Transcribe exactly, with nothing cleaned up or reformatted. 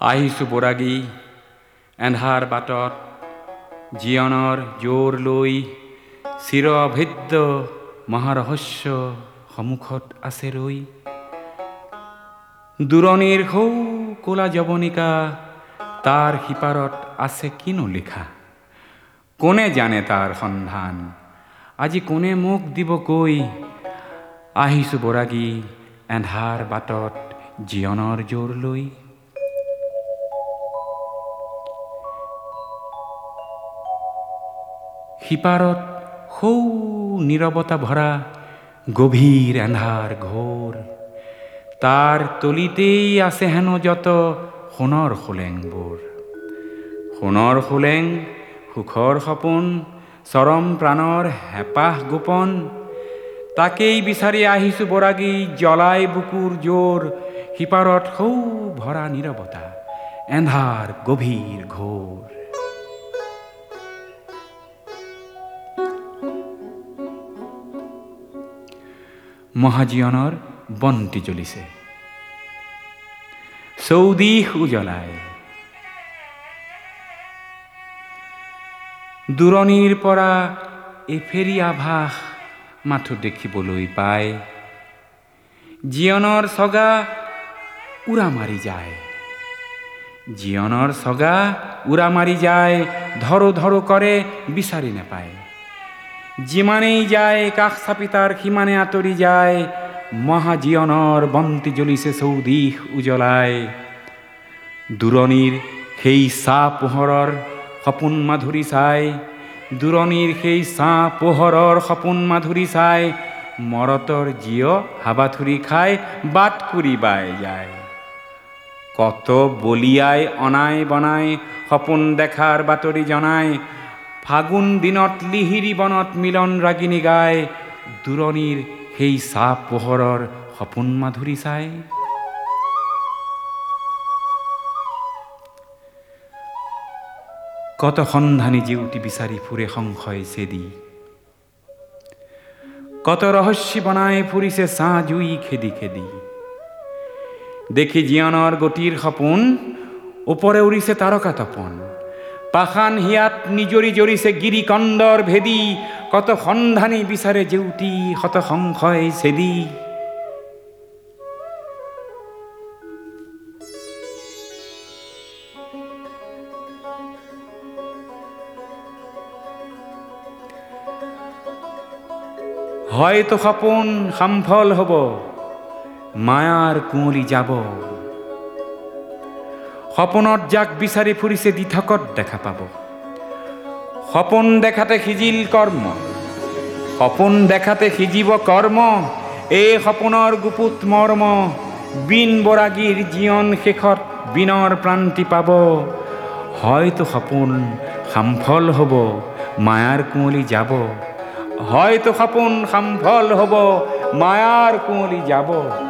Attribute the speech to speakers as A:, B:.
A: আহিছোঁ বৰাগী এন্ধাৰ বাটত, জীৱনৰ জোৰ লৈ, চিৰ অভেদ্য মহাৰহস্য সন্মুখত আছে ৰৈ। দূৰণিৰ সৌ ক'লা যৱনিকা, তাৰ সিপাৰত আছে কিনো লিখা? কোনে জানে তাৰ সন্ধান, আজি কোনে মোক দিব কৈ? আহিছোঁ বৰাগী এন্ধাৰ বাটত, জীৱনৰ জোৰ লৈ। সিপাৰত সৌ নীৰৱতা ভৰা গভীৰ এন্ধাৰ ঘোৰ, তাৰ তলিতেই আছে হেনো যত সোণৰ সোলেংবোৰ। সোণৰ সোলেং, সুখৰ সপোন, চৰম প্ৰাণৰ হেঁপাহ গোপন, তাকেই বিচাৰি আহিছোঁ বৰাগী জ্বলাই বুকুৰ জোৰ। সিপাৰত সৌ ভৰা নীৰৱতা, এন্ধাৰ গভীৰ ঘোৰ। মহাজীয়নৰ বন্তি জ্বলিছে, চৌদিশ উজ্বলাই। দূৰণিৰ পৰা এফেৰি আভাস মাথো দেখিবলৈ পায়। জীৱনৰ চগা উৰা মাৰি যায়, জীৱনৰ চগা উৰা মাৰি যায়, ধৰো ধৰো কৰে বিচাৰি নাপায়। যিমানেই যায় কাষ চাপি তাৰ সিমানে আঁতৰি যায়। মহাজীয়নৰ বন্তি জ্বলিছে চৌদিশ উজ্বলাই। দূৰণিৰ সেই চাহ পোহৰৰ সপোন মাধুৰী চাই, দূৰণিৰ সেই চাহ পোহৰৰ সপোন মাধুৰী চাই, মৰতৰ জীয় হাবাথুৰি খাই বাট কুৰি বাই যায়। কত বলিয়াই অনাই বনাই সপোন দেখাৰ বাতৰি জনাই, ফাগুন দিনত লিহিৰি বনত মিলন ৰাগিনী গায়। দূৰণিৰ সেই চাহ পোহৰৰ সপোন মাধুৰী চাই। কত সন্ধানী জেউতি বিচাৰি ফুৰে সংশয় চেদি, কত ৰহস্যী বনাই ফুৰিছে ছাঁ জুই খেদি খেদি। দেখি জীৱনৰ গতিৰ সপোন, ওপৰে উৰিছে তাৰকা তপন, পাষাণ হিয়াত নিজৰি জৰিছে গিৰি কন্দৰ ভেদি। কত সন্ধানী বিচাৰে জেউতি শত সংশয় চেদি। হয়তো সপোন সামফল হব, মায়াৰ কুঁৱলী যাব। সপোনত যাক বিচাৰি ফুৰিছে দিঠকত দেখা পাব। সপোন দেখাতে সিজিল কৰ্ম, সপোন দেখাতে সিজিব কৰ্ম, এই সপোনৰ গুপুত মৰ্ম। বিন বৰাগীৰ জীৱন শেষত বিনৰ প্ৰান্তি পাব। হয়তো সপোন সামফল হব, মায়াৰ কুঁৱলী যাব। হয়তো সপোন সামফল হব, মায়াৰ কুঁৱলী যাব।